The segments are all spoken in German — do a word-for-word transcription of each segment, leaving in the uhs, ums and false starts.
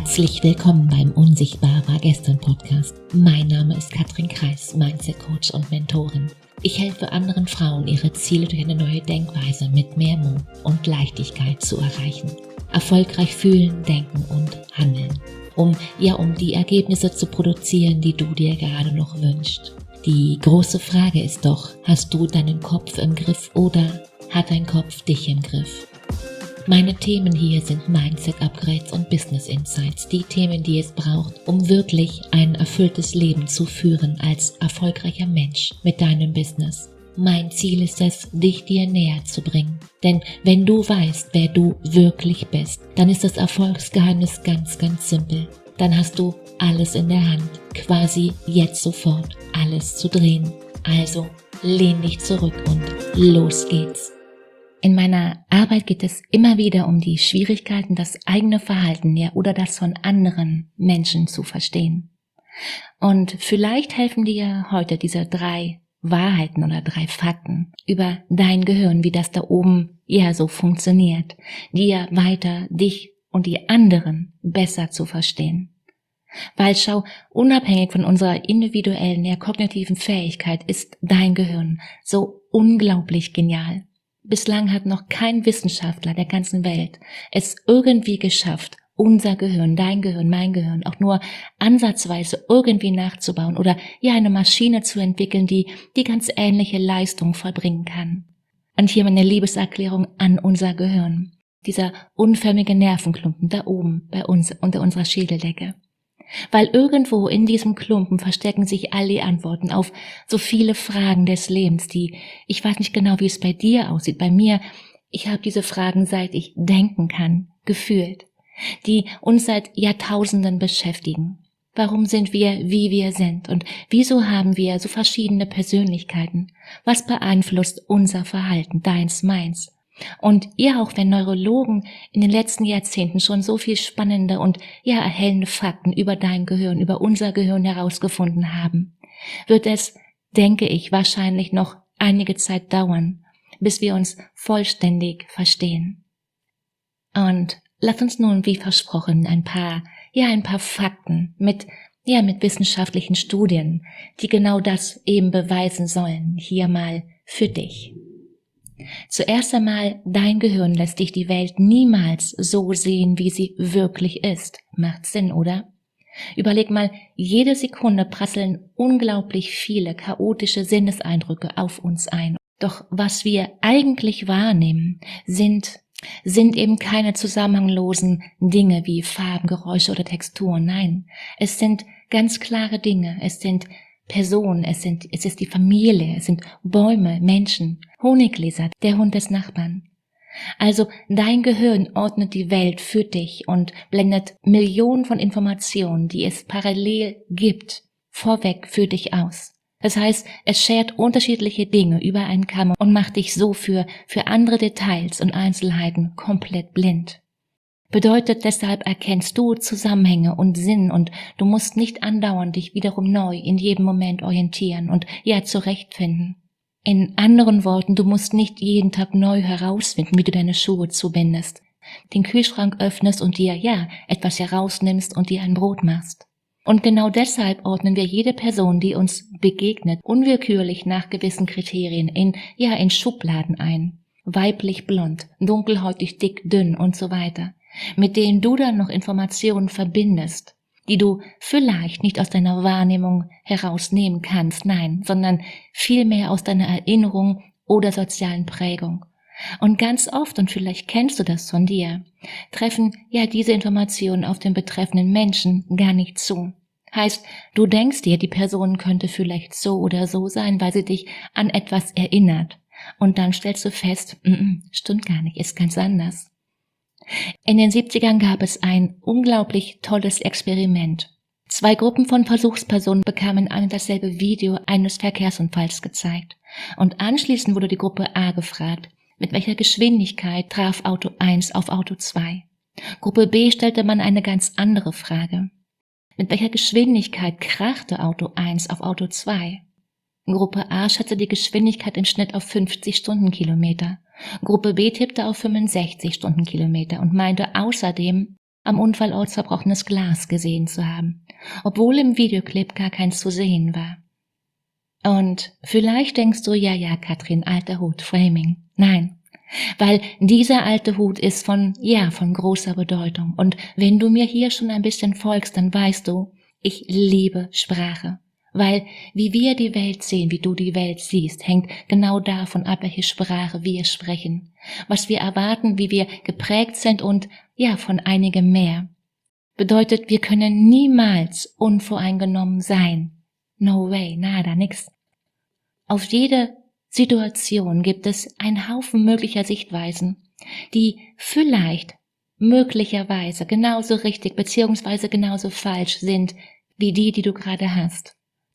Herzlich willkommen beim Unsichtbar war gestern Podcast. Mein Name ist Katrin Kreis, Mindset Coach und Mentorin. Ich helfe anderen Frauen, ihre Ziele durch eine neue Denkweise mit mehr Mut und Leichtigkeit zu erreichen. Erfolgreich fühlen, denken und handeln. Um, ja, um die Ergebnisse zu produzieren, die du dir gerade noch wünschst. Die große Frage ist doch, hast du deinen Kopf im Griff oder hat dein Kopf dich im Griff? Meine Themen hier sind Mindset-Upgrades und Business-Insights, die Themen, die es braucht, um wirklich ein erfülltes Leben zu führen als erfolgreicher Mensch mit deinem Business. Mein Ziel ist es, dich dir näher zu bringen. Denn wenn du weißt, wer du wirklich bist, dann ist das Erfolgsgeheimnis ganz, ganz simpel. Dann hast du alles in der Hand, quasi jetzt sofort alles zu drehen. Also lehn dich zurück und los geht's. In meiner Arbeit geht es immer wieder um die Schwierigkeiten, das eigene Verhalten, ja, oder das von anderen Menschen zu verstehen. Und vielleicht helfen dir heute diese drei Wahrheiten oder drei Fakten über dein Gehirn, wie das da oben ja so funktioniert, dir weiter dich und die anderen besser zu verstehen. Weil schau, unabhängig von unserer individuellen, ja, kognitiven Fähigkeit ist dein Gehirn so unglaublich genial. Bislang hat noch kein Wissenschaftler der ganzen Welt es irgendwie geschafft, unser Gehirn, dein Gehirn, mein Gehirn auch nur ansatzweise irgendwie nachzubauen oder ja eine Maschine zu entwickeln, die die ganz ähnliche Leistung vollbringen kann. Und hier meine Liebeserklärung an unser Gehirn, dieser unförmige Nervenklumpen da oben bei uns unter unserer Schädeldecke. Weil irgendwo in diesem Klumpen verstecken sich all die Antworten auf so viele Fragen des Lebens, die, ich weiß nicht genau, wie es bei dir aussieht, bei mir, ich habe diese Fragen, seit ich denken kann, gefühlt, die uns seit Jahrtausenden beschäftigen. Warum sind wir, wie wir sind und wieso haben wir so verschiedene Persönlichkeiten? Was beeinflusst unser Verhalten, deins, meins? Und ja, auch wenn Neurologen in den letzten Jahrzehnten schon so viel spannende und ja erhellende Fakten über dein Gehirn, über unser Gehirn herausgefunden haben, wird es, denke ich, wahrscheinlich noch einige Zeit dauern, bis wir uns vollständig verstehen. Und lass uns nun, wie versprochen, ein paar, ja ein paar Fakten mit, ja mit wissenschaftlichen Studien, die genau das eben beweisen sollen, hier mal für dich. Zuerst einmal, dein Gehirn lässt dich die Welt niemals so sehen, wie sie wirklich ist. Macht Sinn, oder? Überleg mal, jede Sekunde prasseln unglaublich viele chaotische Sinneseindrücke auf uns ein. Doch was wir eigentlich wahrnehmen, sind, sind eben keine zusammenhanglosen Dinge wie Farben, Geräusche oder Texturen. Nein, es sind ganz klare Dinge. Es sind Personen, es sind, es ist die Familie, es sind Bäume, Menschen, Honiggläser, der Hund des Nachbarn. Also dein Gehirn ordnet die Welt für dich und blendet Millionen von Informationen, die es parallel gibt, vorweg für dich aus. Das heißt, es schert unterschiedliche Dinge über einen Kamm und macht dich so für, für andere Details und Einzelheiten komplett blind. Bedeutet deshalb erkennst du Zusammenhänge und Sinn und du musst nicht andauernd dich wiederum neu in jedem Moment orientieren und ja zurechtfinden. In anderen Worten, du musst nicht jeden Tag neu herausfinden, wie du deine Schuhe zubindest, den Kühlschrank öffnest und dir ja etwas herausnimmst und dir ein Brot machst. Und genau deshalb ordnen wir jede Person, die uns begegnet, unwillkürlich nach gewissen Kriterien in ja in Schubladen ein. Weiblich, blond, dunkelhäutig, dick, dünn und so weiter, mit denen du dann noch Informationen verbindest, die du vielleicht nicht aus deiner Wahrnehmung herausnehmen kannst, nein, sondern vielmehr aus deiner Erinnerung oder sozialen Prägung. Und ganz oft, und vielleicht kennst du das von dir, treffen ja diese Informationen auf den betreffenden Menschen gar nicht zu. Heißt, du denkst dir, die Person könnte vielleicht so oder so sein, weil sie dich an etwas erinnert. Und dann stellst du fest, mm, stimmt gar nicht, ist ganz anders. In den siebzigern gab es ein unglaublich tolles Experiment. Zwei Gruppen von Versuchspersonen bekamen ein und dasselbe Video eines Verkehrsunfalls gezeigt. Und anschließend wurde die Gruppe A gefragt, mit welcher Geschwindigkeit traf Auto eins auf Auto zwei. Gruppe B stellte man eine ganz andere Frage. Mit welcher Geschwindigkeit krachte Auto eins auf Auto zwei? Gruppe A schätzte die Geschwindigkeit im Schnitt auf fünfzig Stundenkilometer. Gruppe B tippte auf fünfundsechzig Stundenkilometer und meinte außerdem, am Unfallort zerbrochenes Glas gesehen zu haben, obwohl im Videoclip gar keins zu sehen war. Und vielleicht denkst du, ja, ja, Katrin, alter Hut, Framing. Nein, weil dieser alte Hut ist von, ja, von großer Bedeutung. Und wenn du mir hier schon ein bisschen folgst, dann weißt du, ich liebe Sprache. Weil wie wir die Welt sehen, wie du die Welt siehst, hängt genau davon ab, welche Sprache wir sprechen, was wir erwarten, wie wir geprägt sind und, ja, von einigem mehr. Bedeutet, wir können niemals unvoreingenommen sein. No way, nada, nix. Auf jede Situation gibt es einen Haufen möglicher Sichtweisen, die vielleicht möglicherweise genauso richtig bzw. genauso falsch sind wie die, die du gerade hast.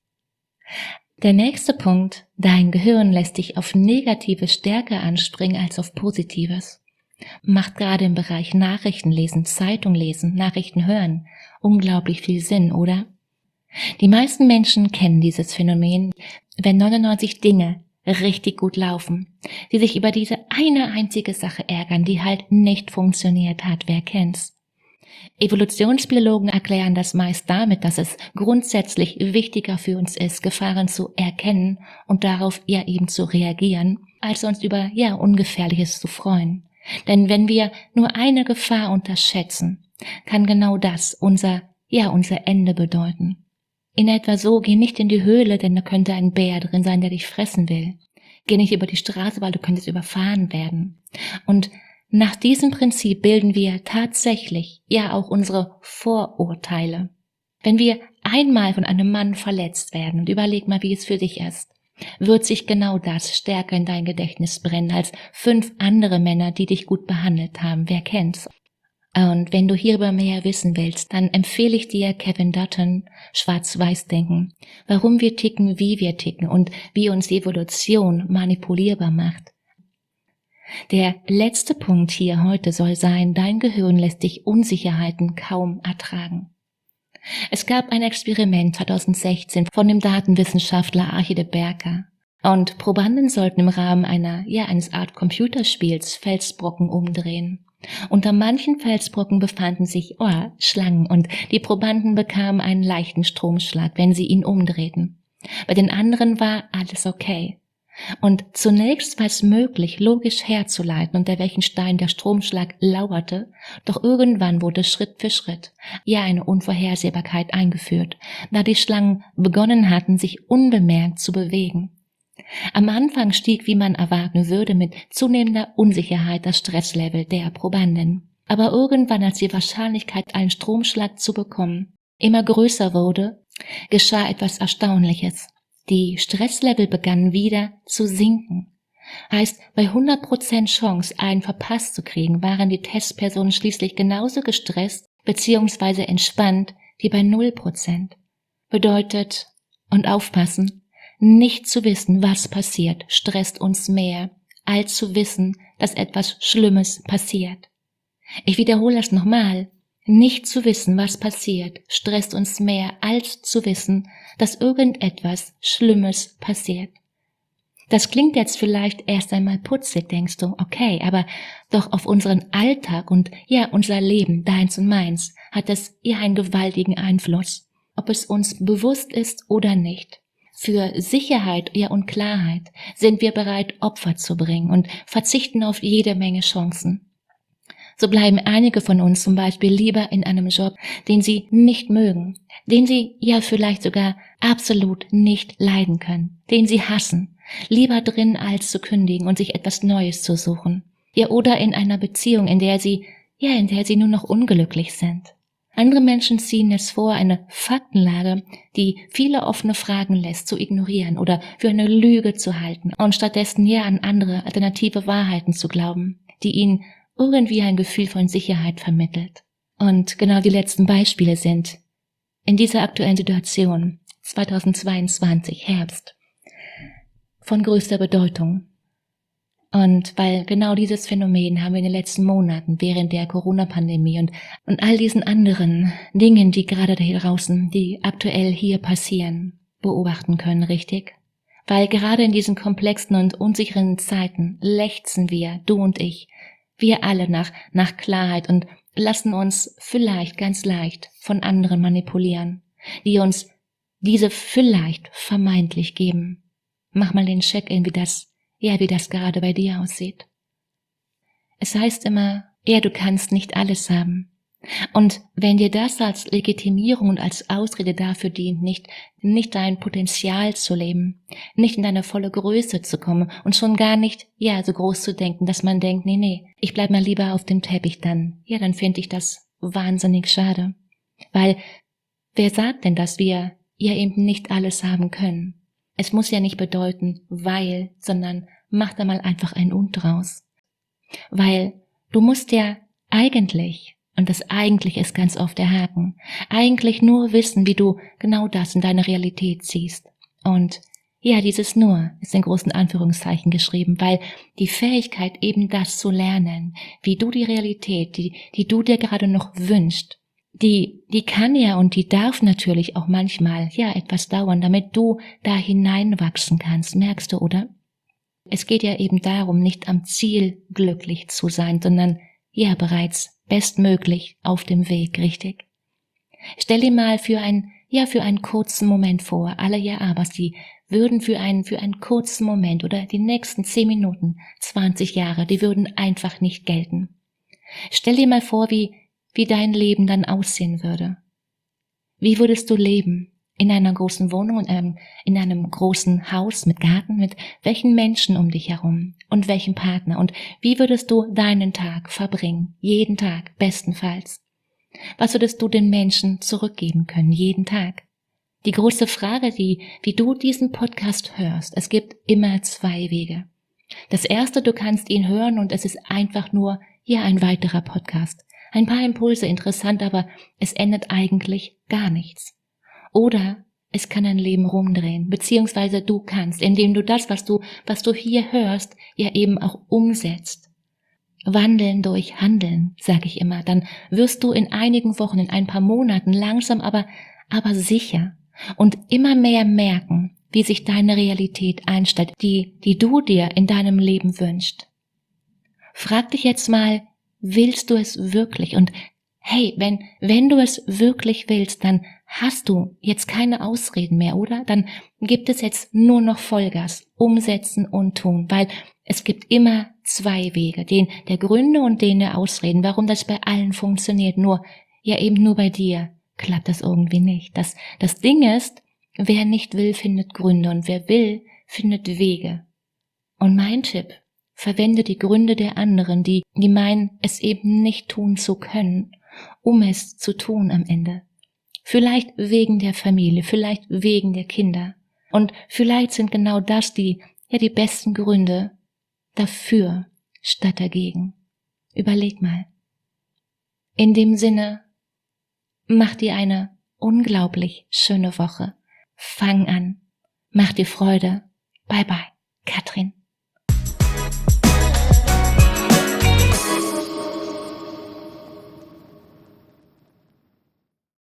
Der nächste Punkt, dein Gehirn lässt dich auf Negatives stärker anspringen als auf Positives. Macht gerade im Bereich Nachrichten lesen, Zeitung lesen, Nachrichten hören unglaublich viel Sinn, oder? Die meisten Menschen kennen dieses Phänomen, wenn neunundneunzig Dinge richtig gut laufen, die sich über diese eine einzige Sache ärgern, die halt nicht funktioniert hat. Wer kennt's? Evolutionsbiologen erklären das meist damit, dass es grundsätzlich wichtiger für uns ist, Gefahren zu erkennen und darauf ja eben zu reagieren, als uns über ja Ungefährliches zu freuen. Denn wenn wir nur eine Gefahr unterschätzen, kann genau das unser ja unser Ende bedeuten. In etwa so, geh nicht in die Höhle, denn da könnte ein Bär drin sein, der dich fressen will. Geh nicht über die Straße, weil du könntest überfahren werden. Und nach diesem Prinzip bilden wir tatsächlich ja auch unsere Vorurteile. Wenn wir einmal von einem Mann verletzt werden, und überleg mal, wie es für dich ist, wird sich genau das stärker in dein Gedächtnis brennen als fünf andere Männer, die dich gut behandelt haben. Wer kennt's? Und wenn du hierüber mehr wissen willst, dann empfehle ich dir Kevin Dutton, Schwarz-Weiß-Denken, warum wir ticken, wie wir ticken und wie uns die Evolution manipulierbar macht. Der letzte Punkt hier heute soll sein, dein Gehirn lässt dich Unsicherheiten kaum ertragen. Es gab ein Experiment zweitausendsechzehn von dem Datenwissenschaftler Archie de Berka und Probanden sollten im Rahmen einer, ja, eines Art Computerspiels Felsbrocken umdrehen. Unter manchen Felsbrocken befanden sich oh, Schlangen und die Probanden bekamen einen leichten Stromschlag, wenn sie ihn umdrehten. Bei den anderen war alles okay. Und zunächst war es möglich, logisch herzuleiten, unter welchen Stein der Stromschlag lauerte, doch irgendwann wurde Schritt für Schritt, ja eine Unvorhersehbarkeit eingeführt, da die Schlangen begonnen hatten, sich unbemerkt zu bewegen. Am Anfang stieg, wie man erwarten würde, mit zunehmender Unsicherheit das Stresslevel der Probanden. Aber irgendwann, als die Wahrscheinlichkeit, einen Stromschlag zu bekommen, immer größer wurde, geschah etwas Erstaunliches. Die Stresslevel begannen wieder zu sinken. Heißt, bei hundert Prozent Chance, einen verpasst zu kriegen, waren die Testpersonen schließlich genauso gestresst bzw. entspannt wie bei null Prozent. Bedeutet, und aufpassen, nicht zu wissen, was passiert, stresst uns mehr, als zu wissen, dass etwas Schlimmes passiert. Ich wiederhole das nochmal. Nicht zu wissen, was passiert, stresst uns mehr, als zu wissen, dass irgendetwas Schlimmes passiert. Das klingt jetzt vielleicht erst einmal putzig, denkst du, okay, aber doch auf unseren Alltag und ja, unser Leben, deins und meins, hat es ja einen gewaltigen Einfluss, ob es uns bewusst ist oder nicht. Für Sicherheit ja und Klarheit sind wir bereit, Opfer zu bringen und verzichten auf jede Menge Chancen. So bleiben einige von uns zum Beispiel lieber in einem Job, den sie nicht mögen, den sie ja vielleicht sogar absolut nicht leiden können, den sie hassen, lieber drin als zu kündigen und sich etwas Neues zu suchen. Ja, oder in einer Beziehung, in der sie, ja, in der sie nur noch unglücklich sind. Andere Menschen ziehen es vor, eine Faktenlage, die viele offene Fragen lässt, zu ignorieren oder für eine Lüge zu halten und stattdessen ja an andere alternative Wahrheiten zu glauben, die ihnen irgendwie ein Gefühl von Sicherheit vermittelt. Und genau die letzten Beispiele sind in dieser aktuellen Situation zweitausendzweiundzwanzig, Herbst, von größter Bedeutung. Und weil genau dieses Phänomen haben wir in den letzten Monaten während der Corona-Pandemie und, und all diesen anderen Dingen, die gerade da draußen, die aktuell hier passieren, beobachten können, richtig? Weil gerade in diesen komplexen und unsicheren Zeiten lechzen wir, du und ich, wir alle nach, nach Klarheit und lassen uns vielleicht ganz leicht von anderen manipulieren, die uns diese vielleicht vermeintlich geben. Mach mal den Check-in, wie das, ja, wie das gerade bei dir aussieht. Es heißt immer, ja, du kannst nicht alles haben. Und wenn dir das als Legitimierung und als Ausrede dafür dient, nicht, nicht dein Potenzial zu leben, nicht in deine volle Größe zu kommen und schon gar nicht, ja, so groß zu denken, dass man denkt, nee, nee, ich bleib mal lieber auf dem Teppich dann, ja, dann finde ich das wahnsinnig schade. Weil, wer sagt denn, dass wir ja eben nicht alles haben können? Es muss ja nicht bedeuten, weil, sondern mach da mal einfach ein Und draus. Weil du musst ja eigentlich, und das eigentlich ist ganz oft der Haken, eigentlich nur wissen, wie du genau das in deine Realität ziehst. Und ja, dieses nur ist in großen Anführungszeichen geschrieben, weil die Fähigkeit eben das zu lernen, wie du die Realität, die, die du dir gerade noch wünschst, die, die kann ja und die darf natürlich auch manchmal, ja, etwas dauern, damit du da hineinwachsen kannst, merkst du, oder? Es geht ja eben darum, nicht am Ziel glücklich zu sein, sondern ja bereits bestmöglich auf dem Weg, richtig? Stell dir mal für ein, ja, für einen kurzen Moment vor, alle Ja-Abers, die würden für einen, für einen kurzen Moment oder die nächsten zehn Minuten, zwanzig Jahre, die würden einfach nicht gelten. Stell dir mal vor, wie, wie dein Leben dann aussehen würde. Wie würdest du leben? In einer großen Wohnung, in einem, in einem großen Haus mit Garten, mit welchen Menschen um dich herum und welchem Partner? Und wie würdest du deinen Tag verbringen? Jeden Tag, bestenfalls. Was würdest du den Menschen zurückgeben können? Jeden Tag. Die große Frage, die, wie du diesen Podcast hörst, es gibt immer zwei Wege. Das erste, du kannst ihn hören und es ist einfach nur hier ein weiterer Podcast. Ein paar Impulse, interessant, aber es ändert eigentlich gar nichts. Oder es kann dein Leben rumdrehen, beziehungsweise du kannst, indem du das, was du, was du hier hörst, ja eben auch umsetzt. Wandeln durch Handeln, sage ich immer, dann wirst du in einigen Wochen, in ein paar Monaten langsam, aber, aber sicher und immer mehr merken, wie sich deine Realität einstellt, die, die du dir in deinem Leben wünschst. Frag dich jetzt mal, willst du es wirklich? Und hey, wenn, wenn du es wirklich willst, dann hast du jetzt keine Ausreden mehr, oder? Dann gibt es jetzt nur noch Vollgas, umsetzen und tun, weil es gibt immer zwei Wege, den der Gründe und den der Ausreden, warum das bei allen funktioniert, nur, ja eben nur bei dir klappt das irgendwie nicht. Das, das Ding ist, wer nicht will, findet Gründe und wer will, findet Wege. Und mein Tipp, verwende die Gründe der anderen, die, die meinen, es eben nicht tun zu können, um es zu tun am Ende. Vielleicht wegen der Familie, vielleicht wegen der Kinder. Und vielleicht sind genau das die, ja, die besten Gründe dafür statt dagegen. Überleg mal. In dem Sinne, mach dir eine unglaublich schöne Woche. Fang an. Mach dir Freude. Bye bye, Katrin.